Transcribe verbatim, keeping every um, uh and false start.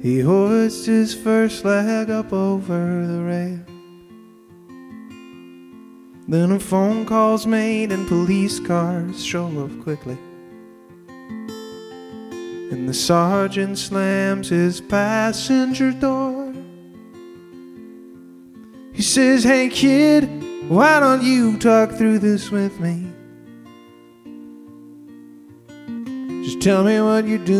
He hoists his first leg up over the rail. Then a phone call's made and police cars show up quickly, and the sergeant slams his passenger door. He says, "Hey kid, why don't you talk through this with me? Just tell me what you're doing.